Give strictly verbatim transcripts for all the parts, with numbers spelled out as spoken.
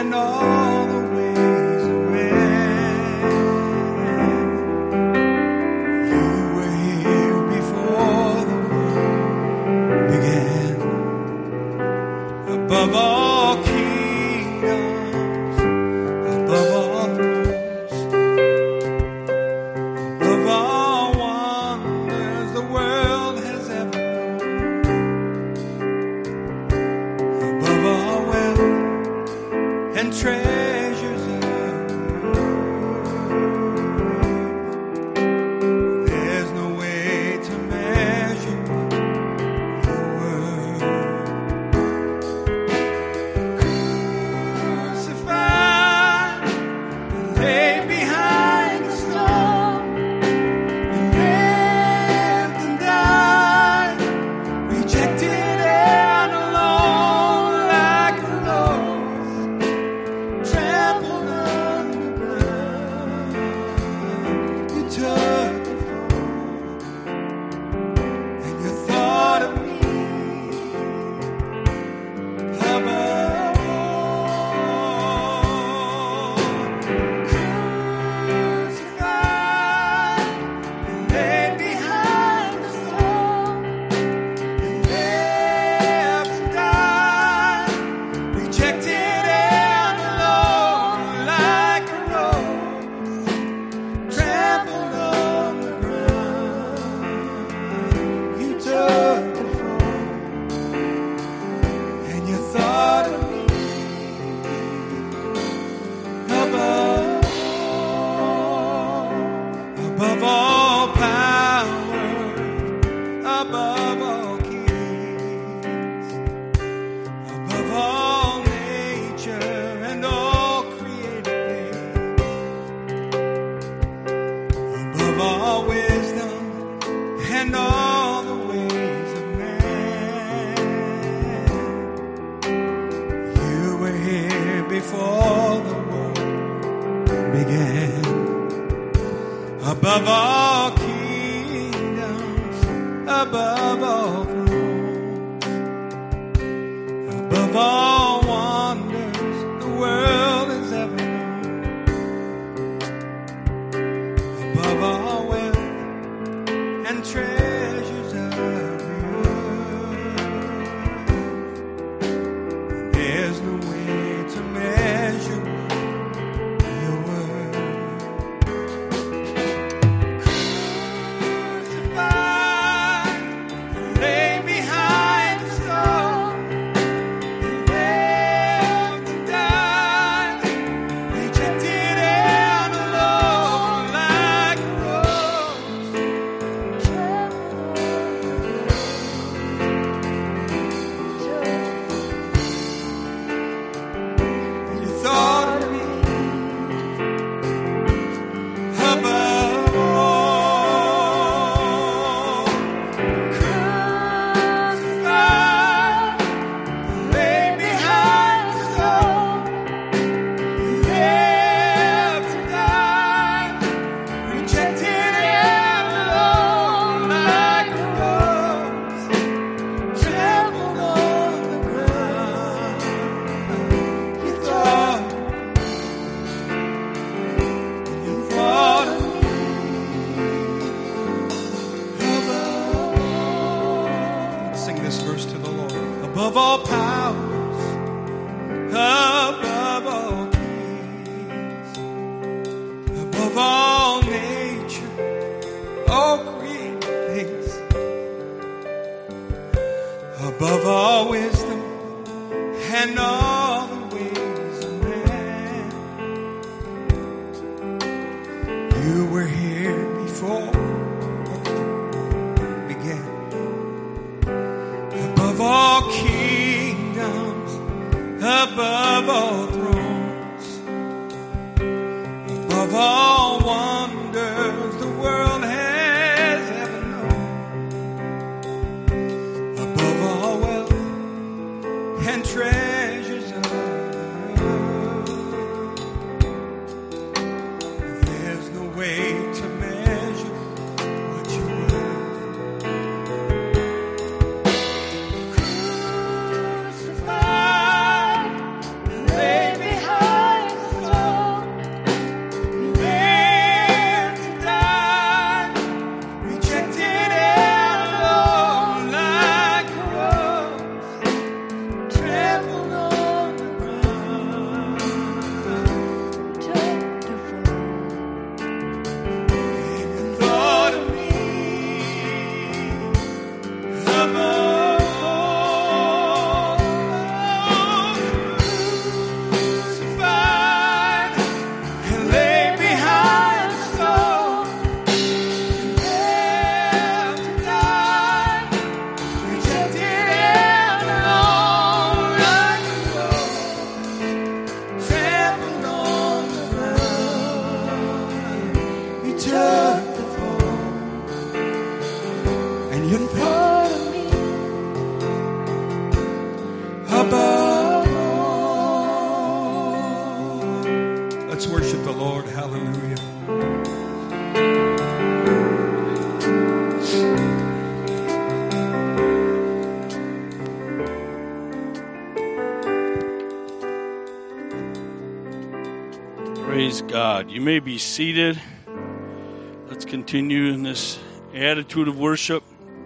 and all the ways of man. You were here before the world began. Above all kingdoms, above all thrones, above all wonders the world has ever known, above all wealth and treasures of earth. There's no way to measure your worth. Crucified and laid behind the stone, you lived and died, rejected and alone like a rose, trampled underground. You took the fall, and you thought of me above all. Crucified and laid behind the stone, you lived and died, rejected and alone like a rose, trampled on the ground. You took the fall, and you thought of me above all, above all power, above all kings, above all nature and all created things, above all wisdom and all the ways of man. You were here before the world began. Above all kingdoms, above all thrones, above all wonders the world has ever known, above all wealth and treasures of the earth. There's no way to measure your worth. Crucified and laid behind the stone, you lived and died, rejected and alone like a rose, trampled and you thought of me above all. Crucified and laid behind the stone, you lived and died, rejected and alone like a rose, trampled on the ground. You thought, you thought of me above all. Sing this verse to the Lord. Above all powers, above all kings, above all nature, all created things, above all wisdom and all the ways of man. You were here before it began. Above all kingdoms, above all thrones, above all wonders the world has ever known, above all wealth and treasures of earth. There's no way to measure what you're worth. Crucified and laid Let's worship the Lord. Hallelujah. Praise God. You may be seated. Let's continue in this attitude of worship.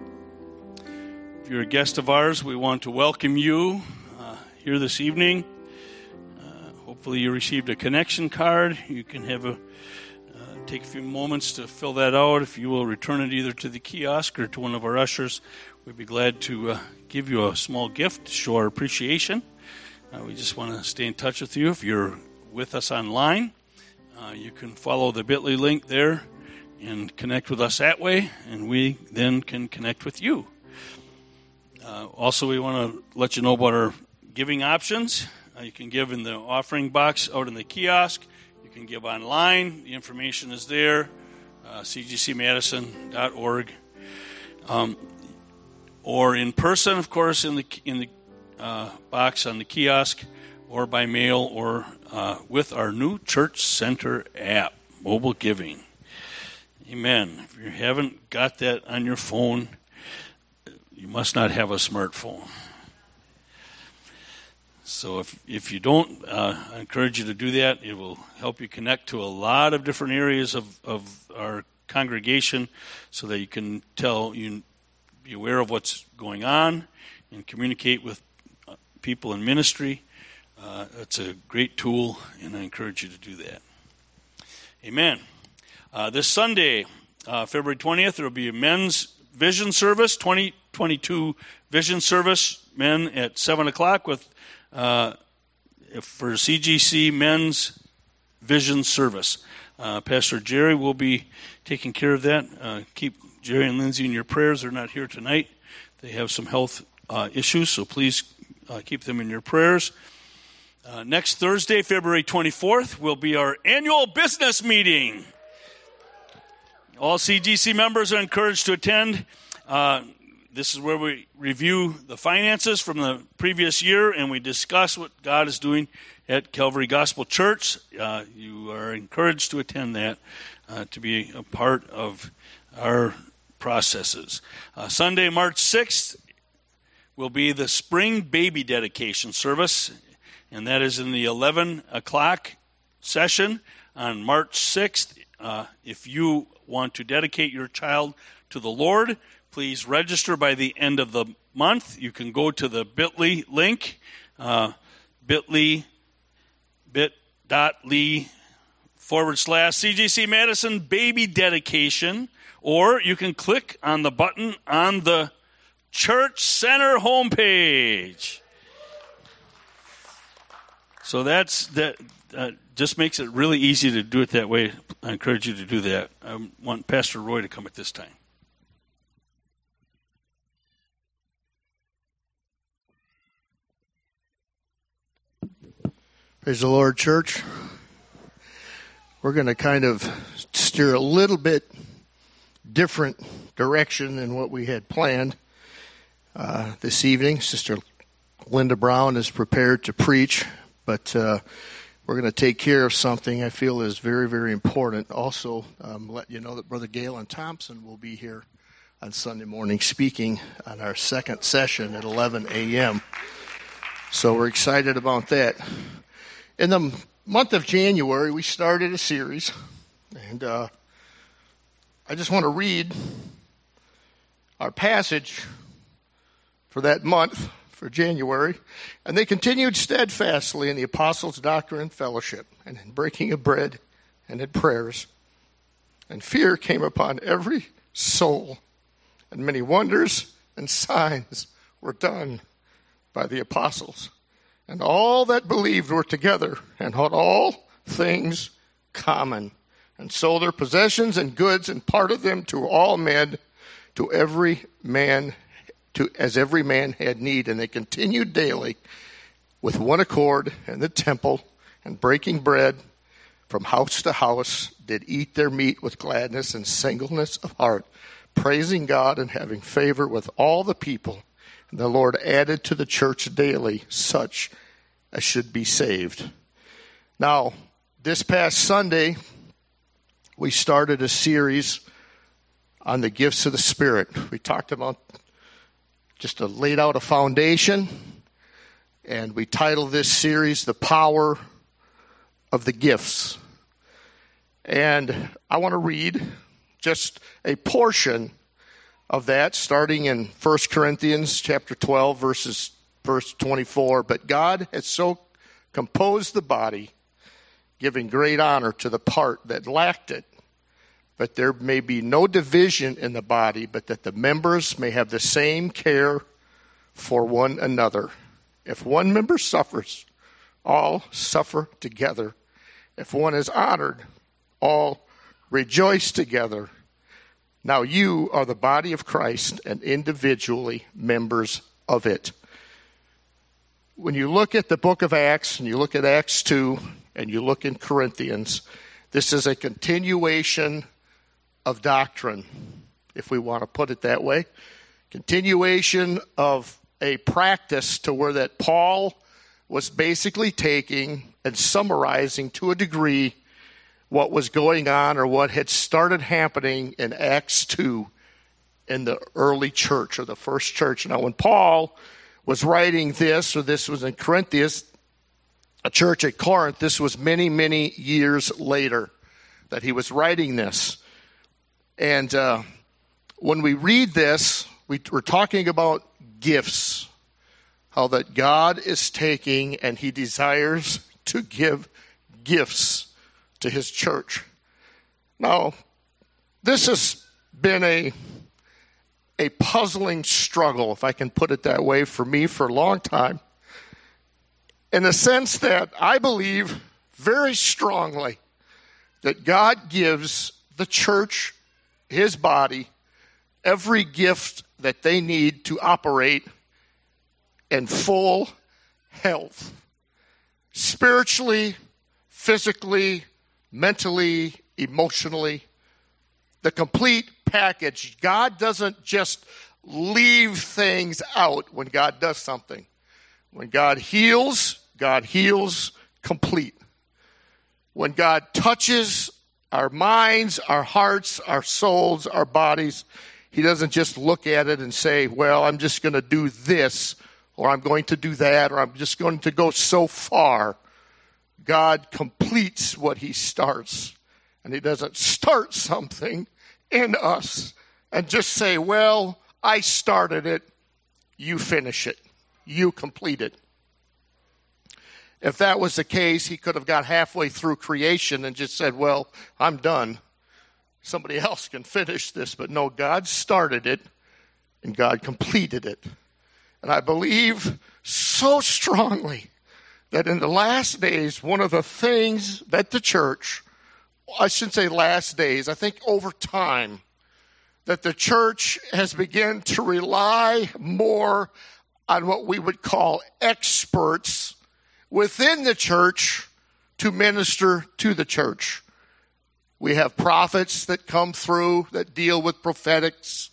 If you're a guest of ours, we want to welcome you uh, here this evening. Uh, hopefully you received a connection card. You can have a uh, take a few moments to fill that out. If you will return it either to the kiosk or to one of our ushers, we'd be glad to uh, give you a small gift to show our appreciation. Uh, we just want to stay in touch with you. If you're with us online, uh, you can follow the bit dot l y link there and connect with us that way, and we then can connect with you. Uh, also, we want to let you know about our giving options. Uh, you can give in the offering box out in the kiosk. You can give online. The information is there, uh, c g c madison dot org. Um, or in person, of course, in the in the uh, box on the kiosk, or by mail, or uh, with our new Church Center app, mobile giving. Amen. If you haven't got that on your phone, you must not have a smartphone. So if if you don't, uh, I encourage you to do that. It will help you connect to a lot of different areas of, of our congregation so that you can tell, you be aware of what's going on and communicate with people in ministry. Uh, it's a great tool, and I encourage you to do that. Amen. Uh, this Sunday, uh, February twentieth, there will be a men's vision service, twenty twenty-two vision service, men at seven o'clock with uh, for C G C men's vision service. Uh, Pastor Jerry will be taking care of that. Uh, keep Jerry and Lindsay in your prayers. They're not here tonight. They have some health uh, issues, so please uh, keep them in your prayers. Uh, next Thursday, February twenty-fourth, will be our annual business meeting. All C G C members are encouraged to attend. Uh, this is where we review the finances from the previous year, and we discuss what God is doing at Calvary Gospel Church. Uh, you are encouraged to attend that, uh, to be a part of our processes. Uh, Sunday, March sixth, will be the spring baby dedication service, and that is in the eleven o'clock session on March sixth. Uh, if you want to dedicate your child to the Lord, please register by the end of the month. You can go to the bit dot l y link, uh, bit.ly, bit.ly forward slash C G C Madison baby dedication, or you can click on the button on the Church Center homepage. So that's that. Uh, just makes it really easy to do it that way. I encourage you to do that. I want Pastor Roy to come at this time. Praise the Lord, church. We're going to kind of steer a little bit different direction than what we had planned uh, this evening. Sister Linda Brown is prepared to preach, but uh, we're going to take care of something I feel is very, very important. Also, um, let you know that Brother Galen Thompson will be here on Sunday morning speaking on our second session at eleven a.m. So we're excited about that. In the month of January, we started a series, and uh, I just want to read our passage for that month, for January. And they continued steadfastly in the apostles' doctrine and fellowship, and in breaking of bread, and in prayers. And fear came upon every soul, and many wonders and signs were done by the apostles. And all that believed were together, and had all things common, and sold their possessions and goods, and parted them to all men, to every man, to as every man had need. And they continued daily with one accord in the temple, and breaking bread from house to house, did eat their meat with gladness and singleness of heart, praising God and having favor with all the people. And the Lord added to the church daily such as should be saved. Now, This past Sunday, we started a series on the gifts of the Spirit. We talked about just to laid out a foundation, and we titled this series, The Power of the Gifts. And I want to read just a portion of that, starting in First Corinthians chapter twelve, verses verse twenty-four. But God has so composed the body, giving great honor to the part that lacked it, but there may be no division in the body, but that the members may have the same care for one another. If one member suffers, all suffer together. If one is honored, all rejoice together. Now you are the body of Christ and individually members of it. When you look at the book of Acts, and you look at Acts two, and you look in Corinthians, this is a continuation of doctrine, if we want to put it that way. Continuation of a practice to where that Paul was basically taking and summarizing to a degree what was going on or what had started happening in Acts two in the early church or the first church. Now, when Paul was writing this, or this was in Corinthians, a church at Corinth, this was many, many years later that he was writing this. And uh, when we read this, we, we're talking about gifts, how that God is taking and he desires to give gifts to his church. Now, this has been a, a puzzling struggle, if I can put it that way, for me for a long time, in the sense that I believe very strongly that God gives the church, his body, every gift that they need to operate in full health. Spiritually, physically, mentally, emotionally, the complete package. God doesn't just leave things out when God does something. When God heals, God heals complete. When God touches our minds, our hearts, our souls, our bodies, he doesn't just look at it and say, well, I'm just going to do this, or I'm going to do that, or I'm just going to go so far. God completes what he starts. And he doesn't start something in us and just say, well, I started it, you finish it. You complete it. If that was the case, he could have got halfway through creation and just said, well, I'm done. Somebody else can finish this. But no, God started it and God completed it. And I believe so strongly that in the last days, one of the things that the church, I shouldn't say last days, I think over time, that the church has begun to rely more on what we would call experts within the church to minister to the church. We have prophets that come through that deal with prophetics.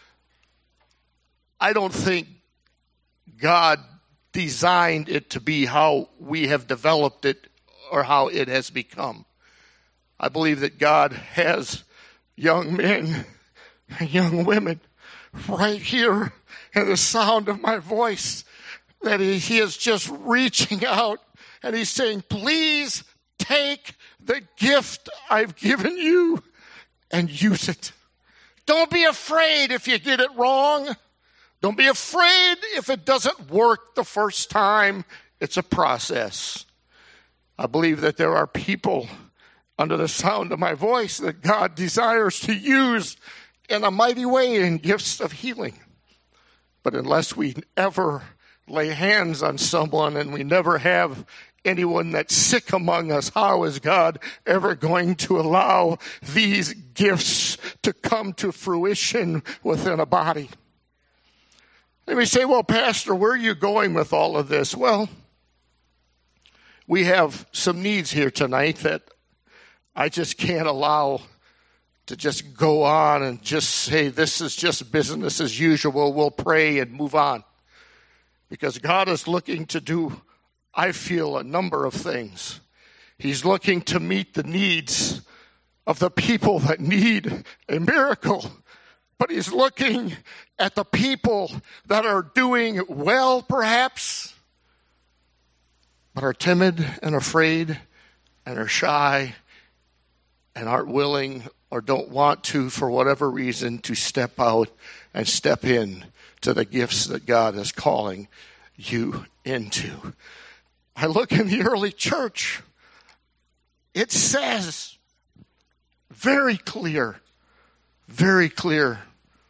I don't think God designed it to be how we have developed it or how it has become. I believe that God has young men and young women right here in the sound of my voice, that he, he is just reaching out and he's saying, please take the gift I've given you and use it. Don't be afraid if you get it wrong. Don't be afraid if it doesn't work the first time. It's a process. I believe that there are people under the sound of my voice that God desires to use in a mighty way in gifts of healing. But unless we ever lay hands on someone and we never have anyone that's sick among us, how is God ever going to allow these gifts to come to fruition within a body? Let me say, well, Pastor, where are you going with all of this? Well, we have some needs here tonight that I just can't allow to just go on and just say this is just business as usual. We'll pray and move on. Because God is looking to do, I feel, a number of things. He's looking to meet the needs of the people that need a miracle. But he's looking at the people that are doing well, perhaps, but are timid and afraid and are shy and aren't willing or don't want to, for whatever reason, to step out and step in to the gifts that God is calling you into. I look in the early church. It says very clear, very clear.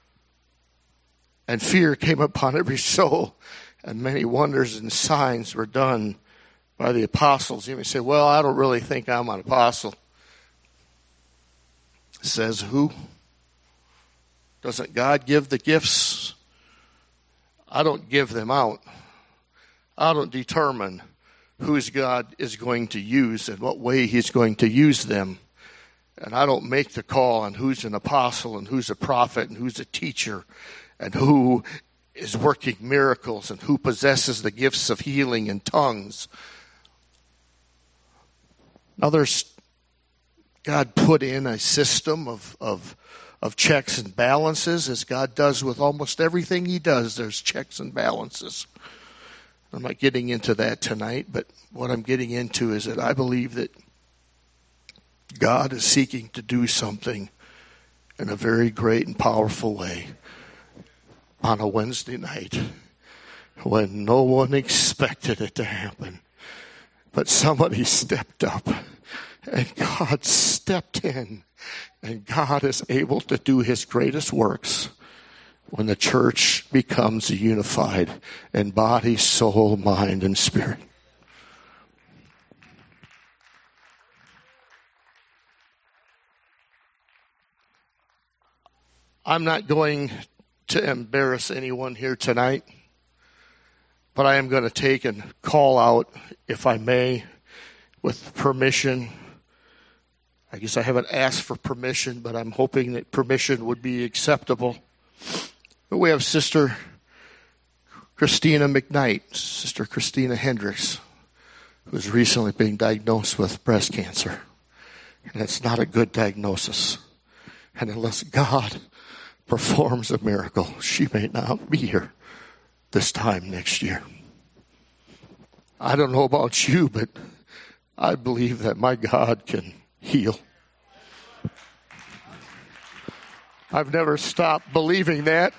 And fear came upon every soul, and many wonders and signs were done by the apostles. You may say, well, I don't really think I'm an apostle. Says who? Doesn't God give the gifts? I don't give them out. I don't determine whose God is going to use and what way he's going to use them. And I don't make the call on who's an apostle and who's a prophet and who's a teacher and who is working miracles and who possesses the gifts of healing and tongues. Now there's, God put in a system of, of, of checks and balances, as God does with almost everything he does. There's checks and balances. I'm not getting into that tonight, but what I'm getting into is that I believe that God is seeking to do something in a very great and powerful way on a Wednesday night when no one expected it to happen. But somebody stepped up and God stepped in, and God is able to do his greatest works when the church becomes unified in body, soul, mind, and spirit. I'm not going to embarrass anyone here tonight, but I am going to take and call out, if I may, with permission. I guess I haven't asked for permission, but I'm hoping that permission would be acceptable. But we have Sister Christina McKnight, Sister Christina Hendricks, who has recently been diagnosed with breast cancer. And it's not a good diagnosis. And unless God performs a miracle, she may not be here this time next year. I don't know about you, but I believe that my God can heal. I've never stopped believing that.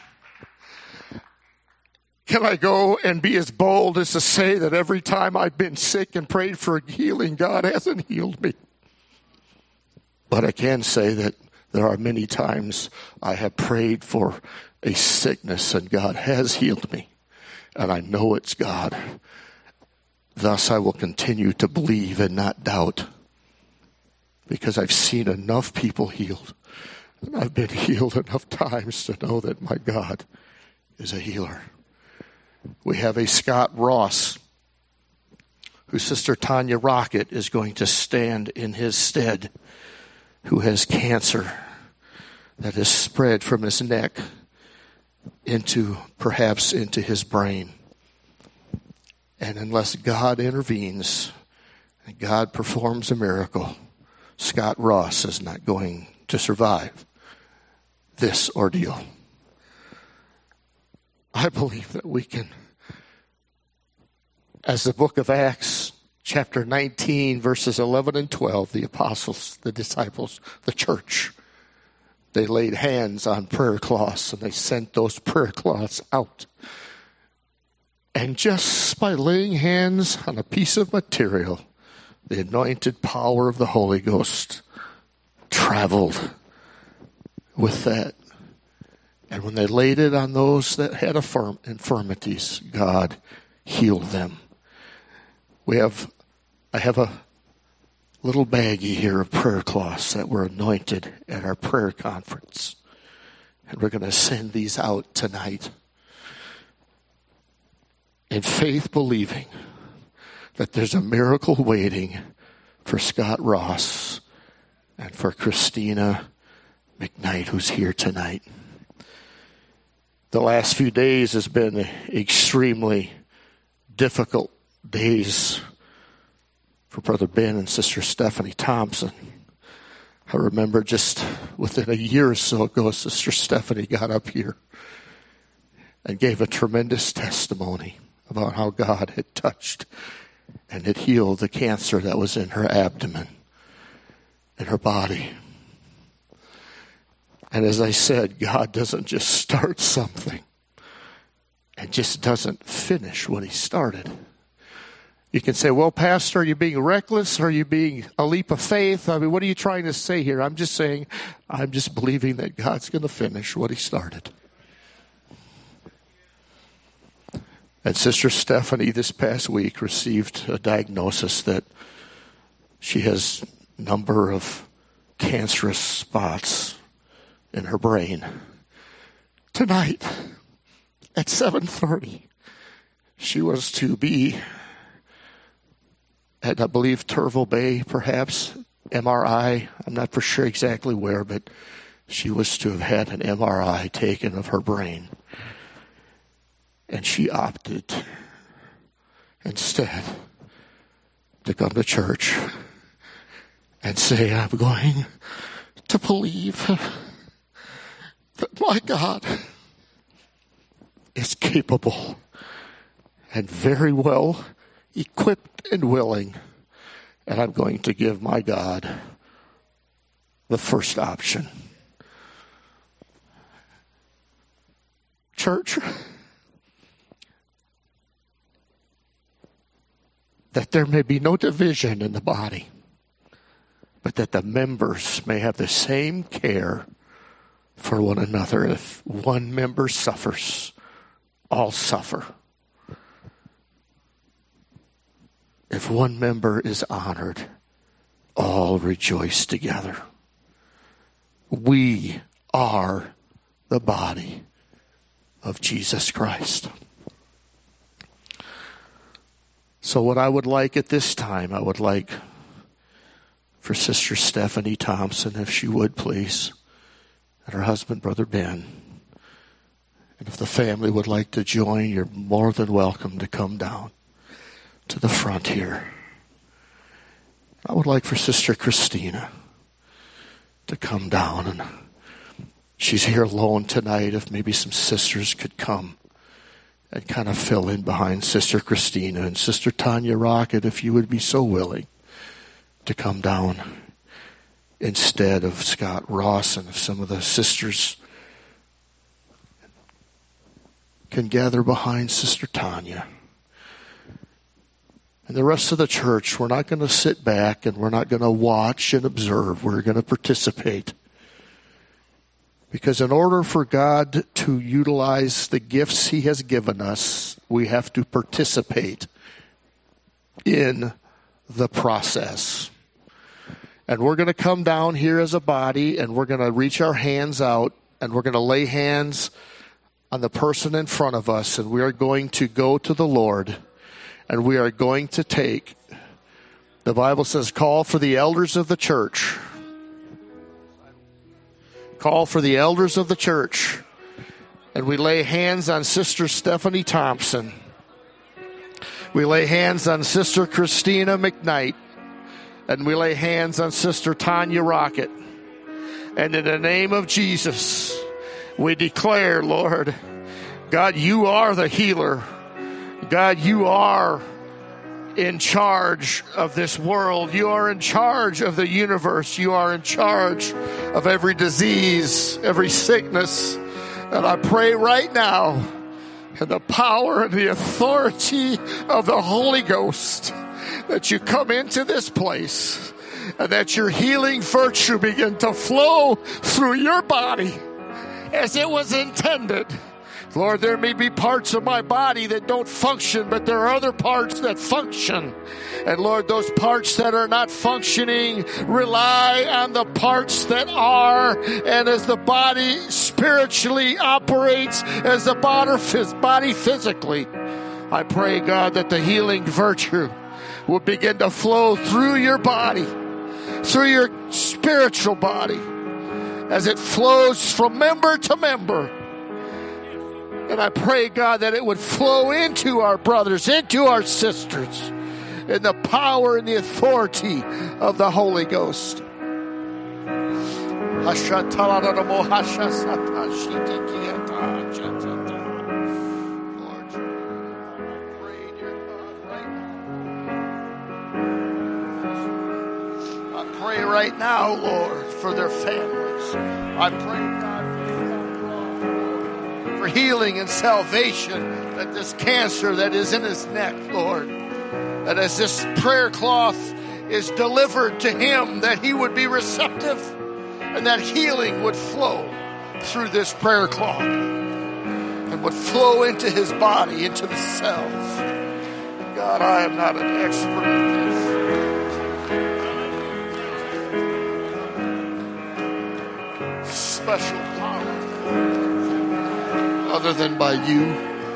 Can I go and be as bold as to say that every time I've been sick and prayed for healing, God hasn't healed me? But I can say that there are many times I have prayed for a sickness and God has healed me. And I know it's God. Thus I will continue to believe and not doubt, because I've seen enough people healed. And I've been healed enough times to know that my God is a healer. We have a Scott Ross, whose sister Tanya Rocket is going to stand in his stead, who has cancer that has spread from his neck into, perhaps into his brain. And unless God intervenes and God performs a miracle, Scott Ross is not going to survive this ordeal. I believe that we can, as the book of Acts, chapter nineteen, verses eleven and twelve, the apostles, the disciples, the church, they laid hands on prayer cloths and they sent those prayer cloths out. And just by laying hands on a piece of material, the anointed power of the Holy Ghost traveled with that. And when they laid it on those that had affirm- infirmities, God healed them. We have, I have a little baggie here of prayer cloths that were anointed at our prayer conference. And we're going to send these out tonight in faith, believing that there's a miracle waiting for Scott Ross and for Christina McKnight, who's here tonight. The last few days has been extremely difficult days for Brother Ben and Sister Stephanie Thompson. I remember just within a year or so ago, Sister Stephanie got up here and gave a tremendous testimony about how God had touched and had healed the cancer that was in her abdomen, in her body. And as I said, God doesn't just start something and just doesn't finish what he started. You can say, well, Pastor, are you being reckless? Are you being a leap of faith? I mean, what are you trying to say here? I'm just saying, I'm just believing that God's going to finish what he started. And Sister Stephanie this past week received a diagnosis that she has a number of cancerous spots in her brain. Tonight at seven thirty, she was to be at, I believe, Turville Bay, perhaps, M R I. I'm not for sure exactly where, but she was to have had an M R I taken of her brain. And she opted instead to come to church and say, I'm going to believe that my God is capable and very well equipped and willing, and I'm going to give my God the first option. Church, that there may be no division in the body, but that the members may have the same care for one another. If one member suffers, all suffer. If one member is honored, all rejoice together. We are the body of Jesus Christ. So what I would like at this time, I would like for Sister Stephanie Thompson, if she would please, and her husband, Brother Ben. And if the family would like to join, you're more than welcome to come down to the front here. I would like for Sister Christina to come down, and she's here alone tonight. If maybe some sisters could come and kind of fill in behind Sister Christina, and Sister Tanya Rocket, if you would be so willing to come down instead of Scott Ross, and if some of the sisters can gather behind Sister Tanya. And the rest of the church, we're not going to sit back and we're not going to watch and observe. We're going to participate. Because in order for God to utilize the gifts he has given us, we have to participate in the process. And we're going to come down here as a body, and we're going to reach our hands out, and we're going to lay hands on the person in front of us, and we are going to go to the Lord, and we are going to take, the Bible says, call for the elders of the church. Call for the elders of the church. And we lay hands on Sister Stephanie Thompson. We lay hands on Sister Christina McKnight. And we lay hands on Sister Tanya Rocket. And in the name of Jesus, we declare, Lord, God, you are the healer. God, you are in charge of this world. You are in charge of the universe. You are in charge of every disease, every sickness. And I pray right now, in the power and the authority of the Holy Ghost, that you come into this place and that your healing virtue begin to flow through your body as it was intended. Lord, there may be parts of my body that don't function, but there are other parts that function. And Lord, those parts that are not functioning rely on the parts that are. And as the body spiritually operates as the body physically, I pray, God, that the healing virtue will begin to flow through your body, through your spiritual body, as it flows from member to member. And I pray, God, that it would flow into our brothers, into our sisters, in the power and the authority of the Holy Ghost. Pray right now, Lord, for their families. I pray, God, for healing and salvation, that this cancer that is in his neck, Lord, that as this prayer cloth is delivered to him, that he would be receptive and that healing would flow through this prayer cloth and would flow into his body, into the cells. God, I am not an expert at this. Special power other than by you.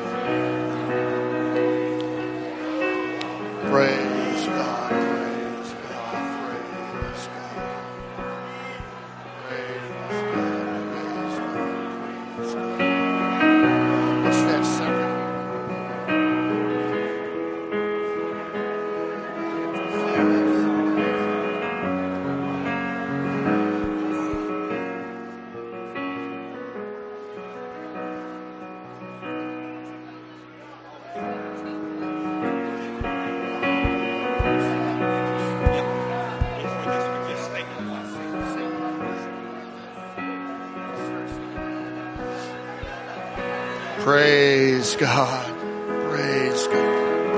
Praise God, praise God, praise God. Praise God, praise God. What's that second? Praise God. Praise God.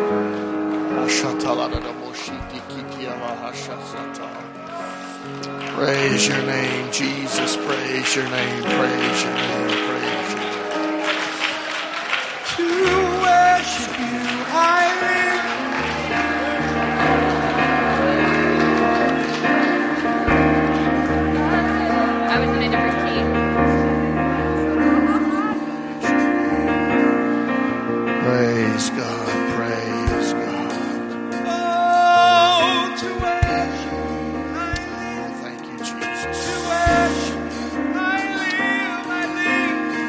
Praise your name, Jesus. Praise your name. Praise your name. Praise your name. To worship you, I live. I was in a different key. Praise God. Praise God. Oh, to worship you, I live. Thank you, Jesus. To worship you, I live, I live.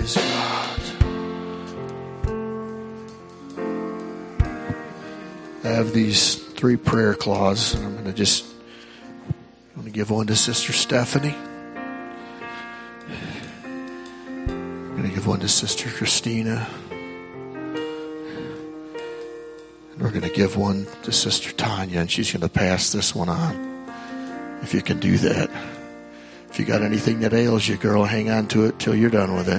Praise God. I have these three prayer clauses, and I'm going to just I'm going to give one to Sister Stephanie. I'm going to give one to Sister Christina. And we're going to give one to Sister Tanya, and she's going to pass this one on. If you can do that. If you got anything that ails you, girl, hang on to it till you're done with it.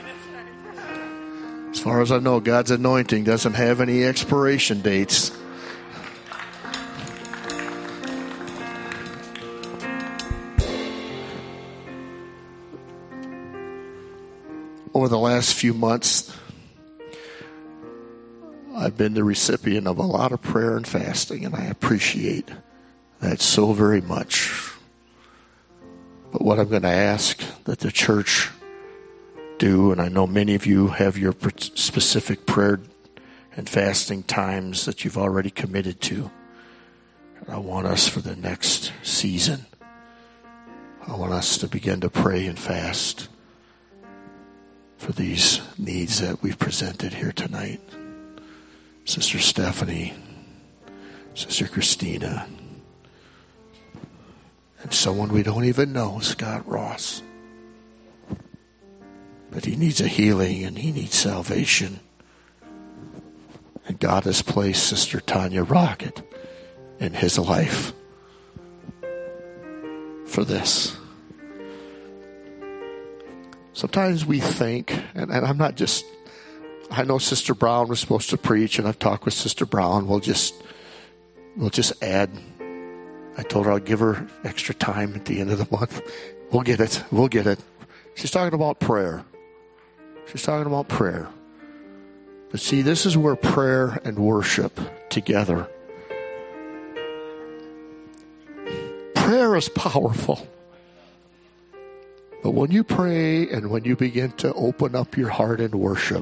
As far as I know, God's anointing doesn't have any expiration dates. Over the last few months, I've been the recipient of a lot of prayer and fasting, and I appreciate that so very much. But what I'm going to ask that the church do, and I know many of you have your specific prayer and fasting times that you've already committed to. And I want us for the next season, I want us to begin to pray and fast for these needs that we've presented here tonight. Sister Stephanie, Sister Christina, and someone we don't even know, Scott Ross. But he needs a healing and he needs salvation. And God has placed Sister Tanya Rocket in his life for this. Sometimes we think, and, and I'm not just, I know Sister Brown was supposed to preach, and I've talked with Sister Brown. We'll just, we'll just add. I told her I'll give her extra time at the end of the month. We'll get it. We'll get it. She's talking about prayer. She's talking about prayer. But see, this is where prayer and worship together. Prayer is powerful. But when you pray and when you begin to open up your heart in worship,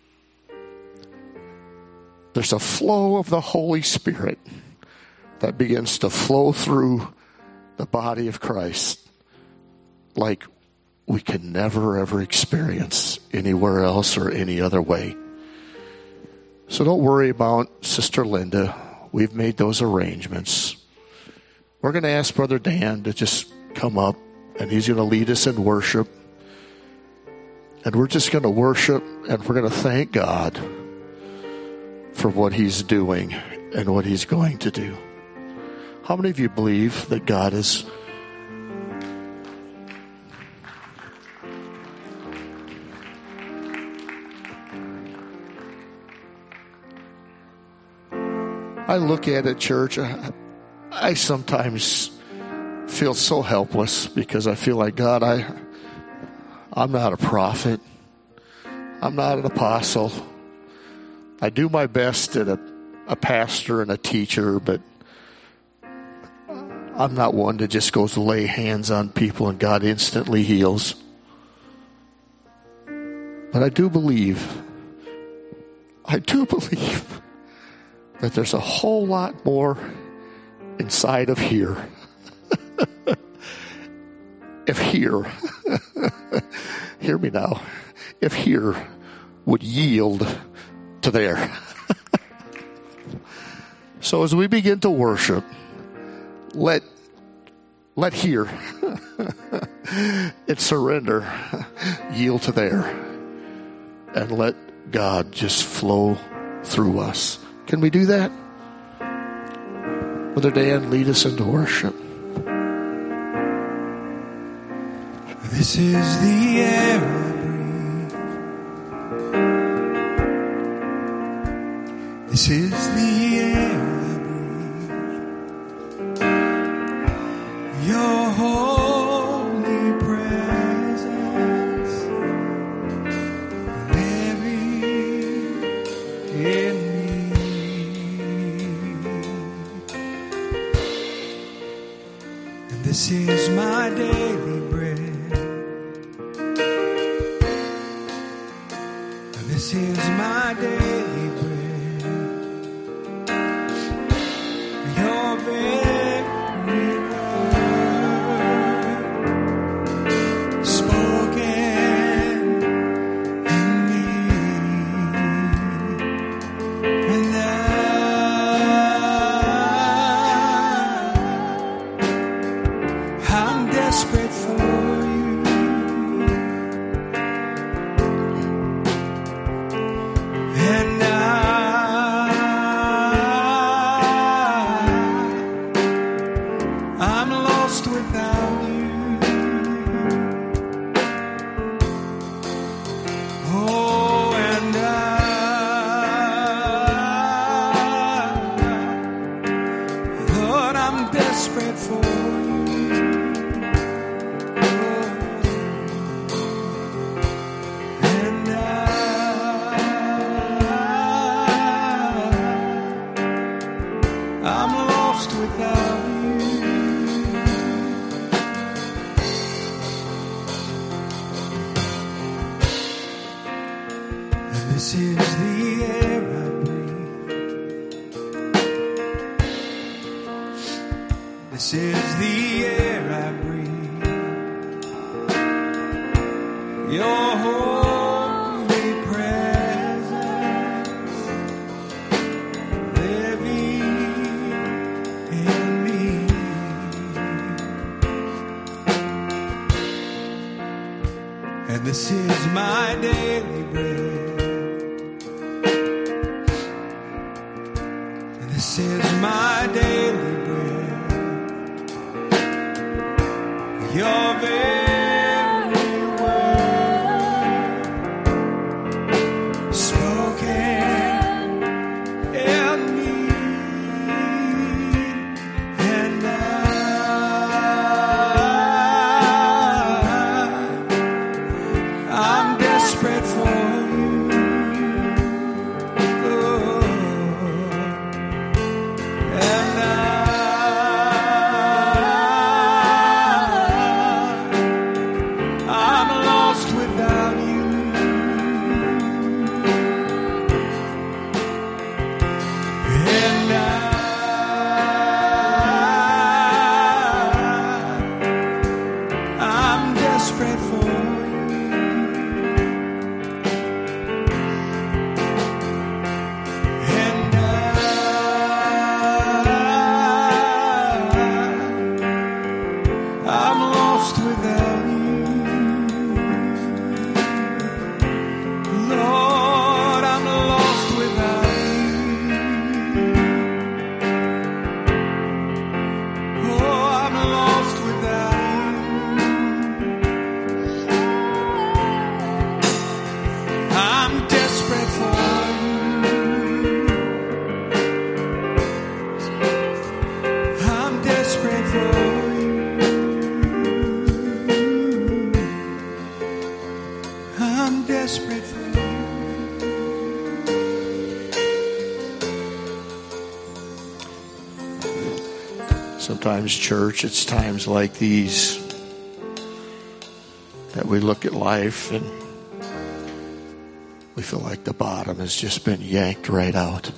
there's a flow of the Holy Spirit that begins to flow through the body of Christ like we can never, ever experience anywhere else or any other way. So don't worry about Sister Linda. We've made those arrangements. We're going to ask Brother Dan to just come up, and he's going to lead us in worship. And we're just going to worship, and we're going to thank God for what he's doing and what he's going to do. How many of you believe that God is I look at it, church, I, I sometimes feel so helpless because I feel like, God, I, I'm not a prophet. I'm not an apostle. I do my best at a, a pastor and a teacher, but I'm not one that just goes to lay hands on people and God instantly heals. But I do believe, I do believe that there's a whole lot more inside of here. If here, hear me now, if here would yield to there. So as we begin to worship, let let here it surrender, yield to there, and let God just flow through us. Can we do that? Brother Dan, lead us into worship. This is the air I breathe. This is the air I breathe. Your holy presence living in me. And this is my daily bread. This is my daily bread. Your very word spoken This is the air I breathe. This is the air I breathe. Your holy presence living in me. And this is my daily bread. This is my daily bread. Your very word spoken in me, and I, I'm desperate for you. Sometimes, church, it's times like these that we look at life and we feel like the bottom has just been yanked right out.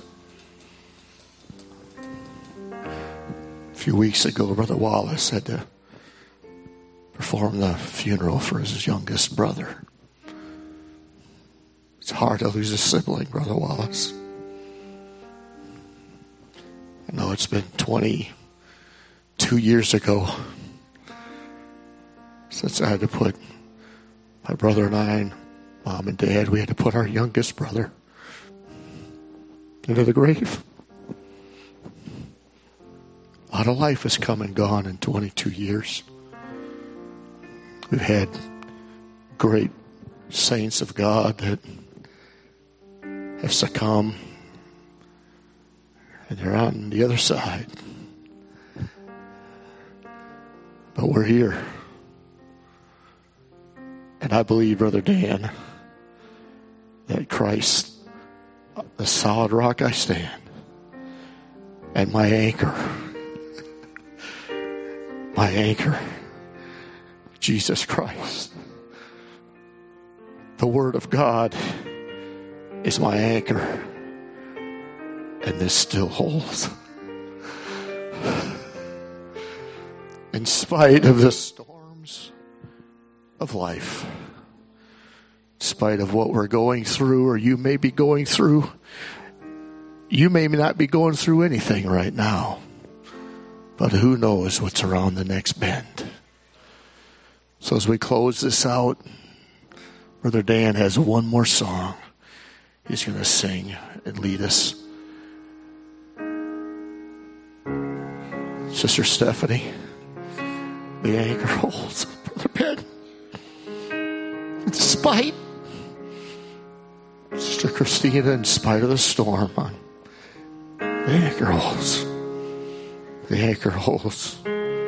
A few weeks ago, Brother Wallace had to perform the funeral for his youngest brother. It's hard to lose a sibling, Brother Wallace. I know it's been twenty-two years ago since I had to put my brother and I, and Mom and Dad, we had to put our youngest brother into the grave. A lot of life has come and gone in twenty-two years. We've had great saints of God that have succumbed, and they're on the other side. But we're here. And I believe, Brother Dan, that Christ, the solid rock I stand, and my anchor, my anchor, Jesus Christ. The Word of God is my anchor, and this still holds. In spite of the storms of life, in spite of what we're going through, or you may be going through, you may not be going through anything right now, but who knows what's around the next bend. So as we close this out, Brother Dan has one more song he's going to sing and lead us. Sister Stephanie, the anchor holds. Brother Ben, despite Sister Christina, in spite of the storm, on the anchor holds. The anchor holds.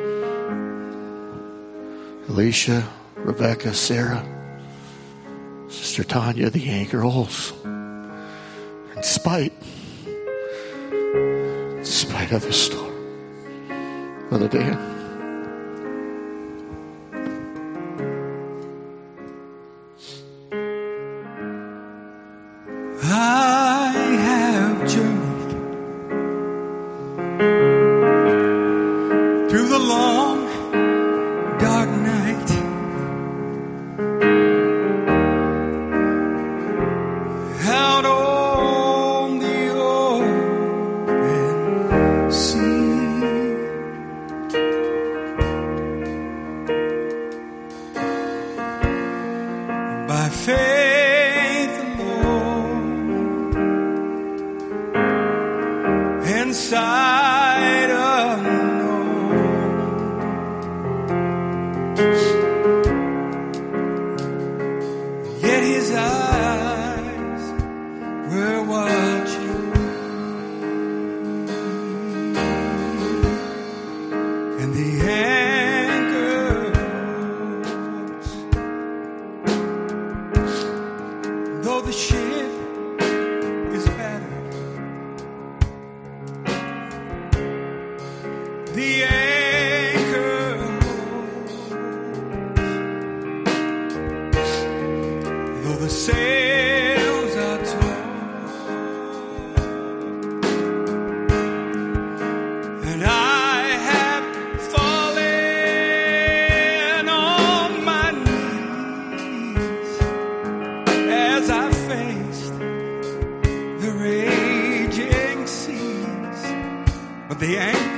Alicia, Rebecca, Sarah, Sister Tanya, the anchor holds. In spite, in spite of the storm. Brother Dan. by faith alone and sight unknown. Yet his eyes were watching, and the anchors, though the ship is battered, the anchor holds, though the sails are torn, and I have fallen on my knees as I faced the raging seas, but the anchors,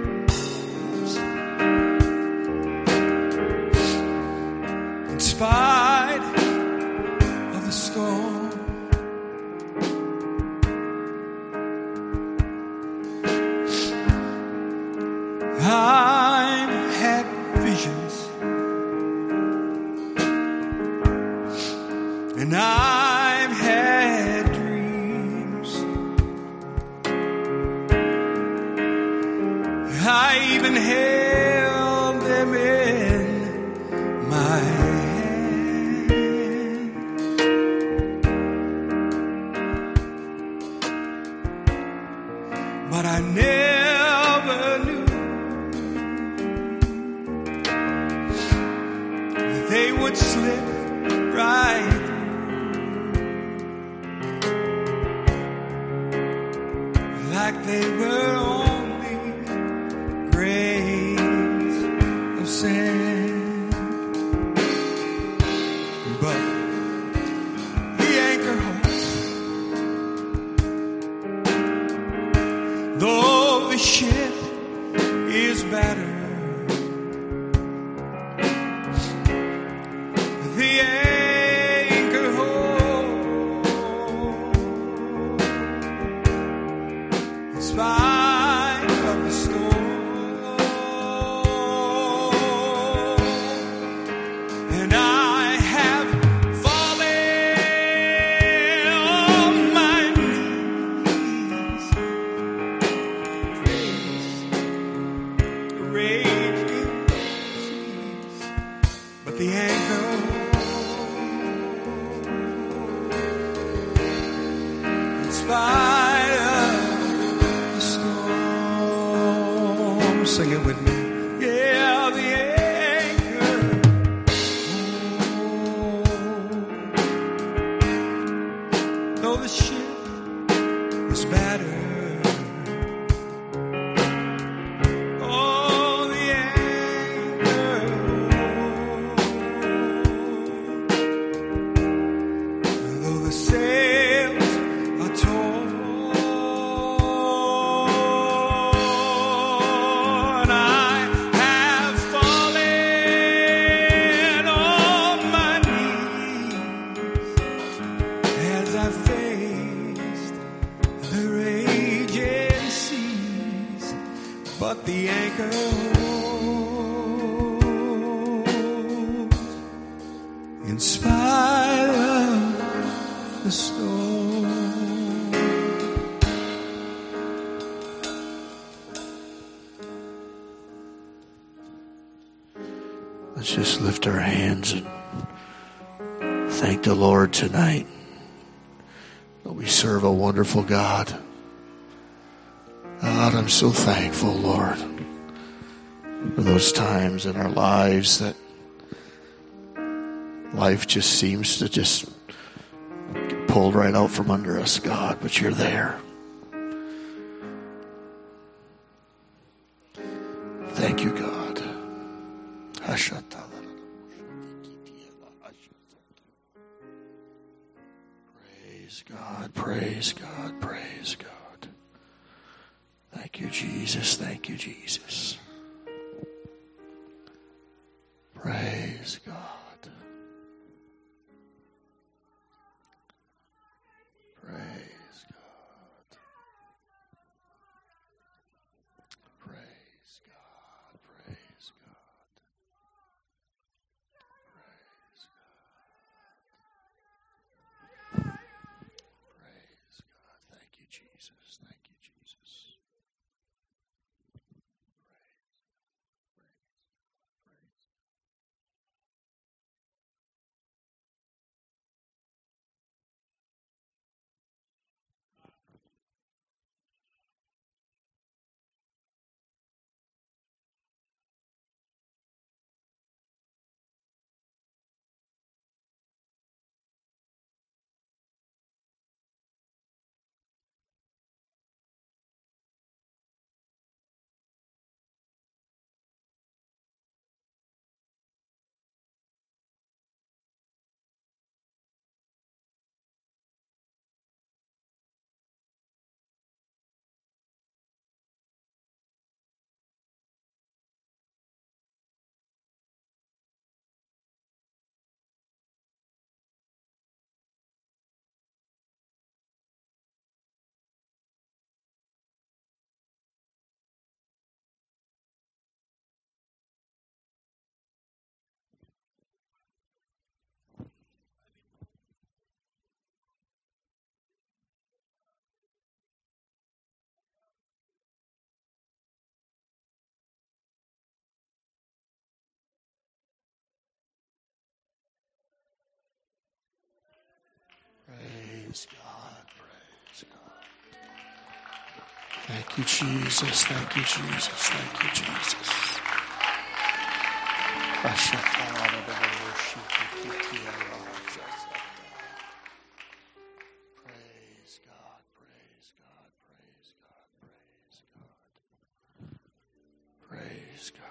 in spite of the storm, I've had visions, and I've had dreams. I even held them in my hand, but I never knew that they would slip right through, like they were only grains of sand. But the anchor holds, though the ship is battered. The anchor holds, in spite of the storm, and I have fallen on my knees, faced the raging seas, but the anchor, in spite of the storm. Sing it with me. Yeah, the anchor holds, though the ship is battered. Oh, the anchor holds, though the sails are torn, I have fallen on my knees as I faced the raging seas, but the anchor holds, in spite of the storm. Let's just lift our hands and thank the Lord tonight that we serve a wonderful God. God, I'm so thankful, Lord, for those times in our lives that life just seems to just get pulled right out from under us, God, but you're there. Thank you, God. Praise God, praise God, praise God. Thank you, Jesus. Thank you, Jesus. Praise God. Praise God. Praise God. Thank you, Jesus. Thank you, Jesus. Thank you, Jesus. Praise God. Praise God. Praise God. Praise God. Praise God.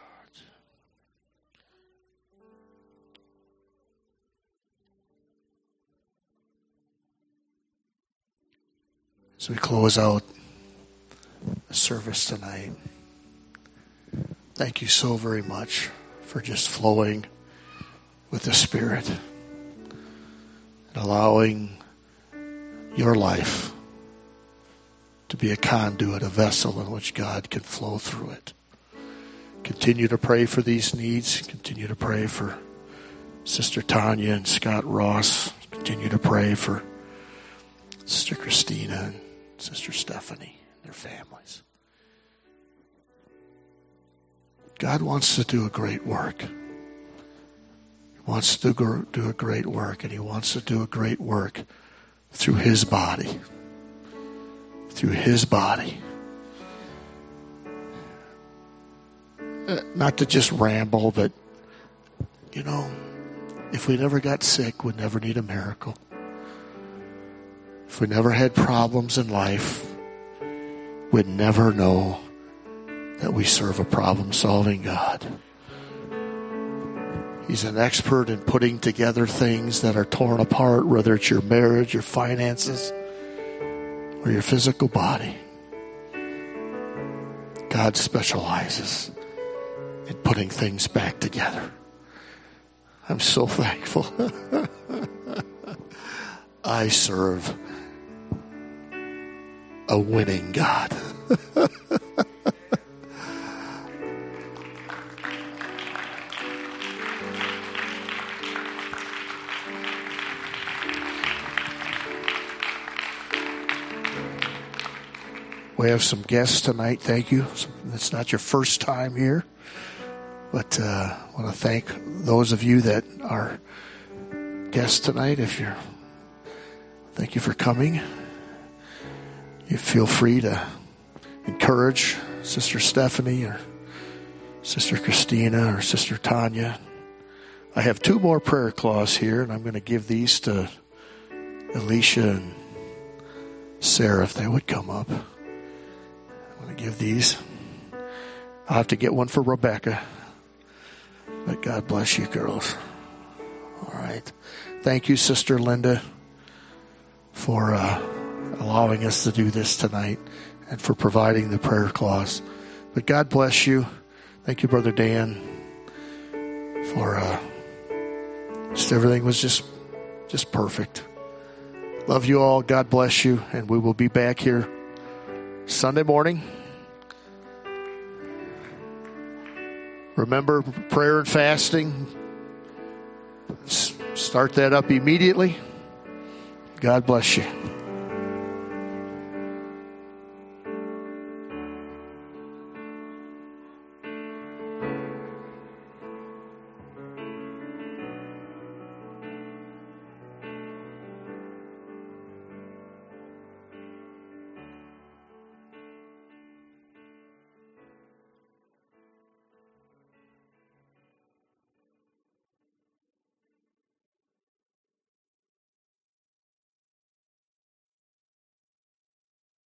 As we close out the service tonight, thank you so very much for just flowing with the Spirit and allowing your life to be a conduit, a vessel in which God can flow through it. Continue to pray for these needs. Continue to pray for Sister Tanya and Scott Ross. Continue to pray for Sister Christina and Sister Stephanie and their families. God wants to do a great work. He wants to do a great work, and He wants to do a great work through His body. Through His body. Uh, not to just ramble, but, you know, if we never got sick, we'd never need a miracle. If we never had problems in life, we'd never know that we serve a problem-solving God. He's an expert in putting together things that are torn apart, whether it's your marriage, your finances, or your physical body. God specializes in putting things back together. I'm so thankful. I serve a winning God. We have some guests tonight. Thank you. It's not your first time here, but uh, I want to thank those of you that are guests tonight. If you're, thank you for coming. You feel free to encourage Sister Stephanie or Sister Christina or Sister Tanya. I have two more prayer cloths here, and I'm going to give these to Alicia and Sarah if they would come up. I'm going to give these. I'll have to get one for Rebecca. But God bless you, girls. All right. Thank you, Sister Linda, for uh, allowing us to do this tonight and for providing the prayer cloths. But God bless you. Thank you, Brother Dan, for uh, just everything was just just perfect. Love you all. God bless you. And we will be back here Sunday morning. Remember prayer and fasting. Start that up immediately. God bless you.